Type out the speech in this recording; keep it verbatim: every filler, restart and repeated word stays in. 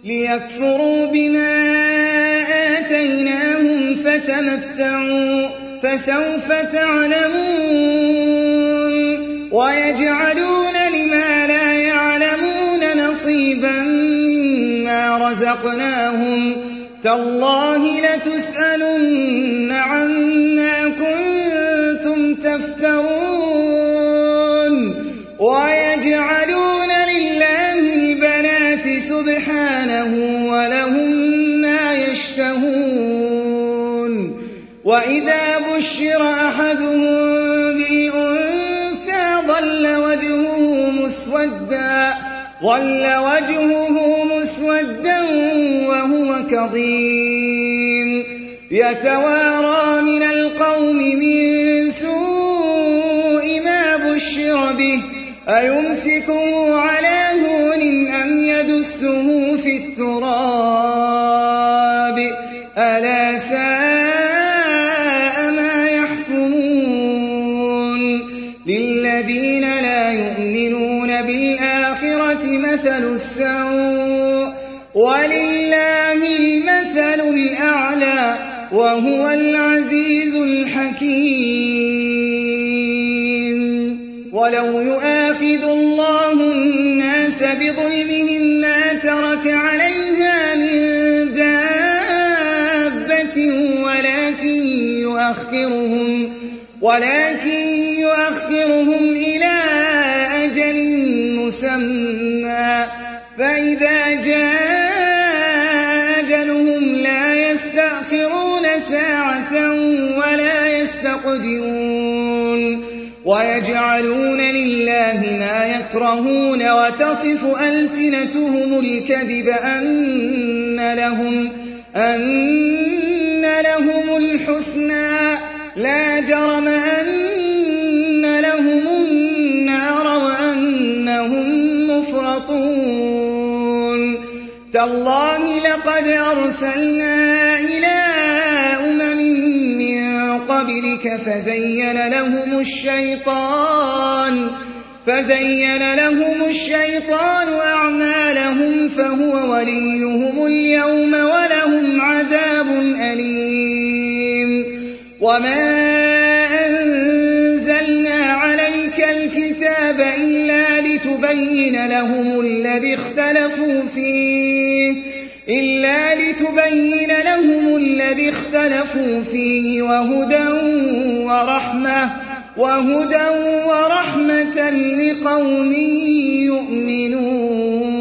ليكفروا بما آتيناهم فتمتعوا فسوف تعلمون ويجعلون لما لا يعلمون نصيبا مما رزقناهم تالله لتسألن عما كنتم تفترون ويجعلون لله البنات سبحانه ولهم ما يشتهون وإذا بشر أحدهم بالأنثى ظل وجهه مسودا ظل وجهه مسودا وهو كظيم يتوارى من القوم من سوء ما بشر به أيمسكه على هون أم يدسه في التراب ألا ساء ما يحكمون للذين لا يؤمنون بالآخرة مثل السوء ولله المثل الأعلى وهو العزيز الحكيم ولو يؤاخذ الله الناس بظلمهم ما ترك عليها من دابة ولكن يؤخرهم ولكن يؤخرهم إلى أجل مسمى فإذا جاء أجلهم لا يستأخرون ساعة ولا يستقدمون ويجعلون لله ما يكرهون وتصف ألسنتهم الكذب أن لهم, أن لهم الحسنى لا جرم أن لهم النار وأنهم مفرطون تالله لقد أرسلنا إلى أمم من قبلك فزين لهم الشيطان فزين لهم الشيطان أعمالهم فهو وليهم اليوم ولهم عذاب أليم وما أنزلنا عليك الكتاب إلا لتبين لهم الذي اختلفوا فيه إلا لتبين لهم الذي اختلفوا فيه وهدى ورحمة وهدى ورحمة لقوم يؤمنون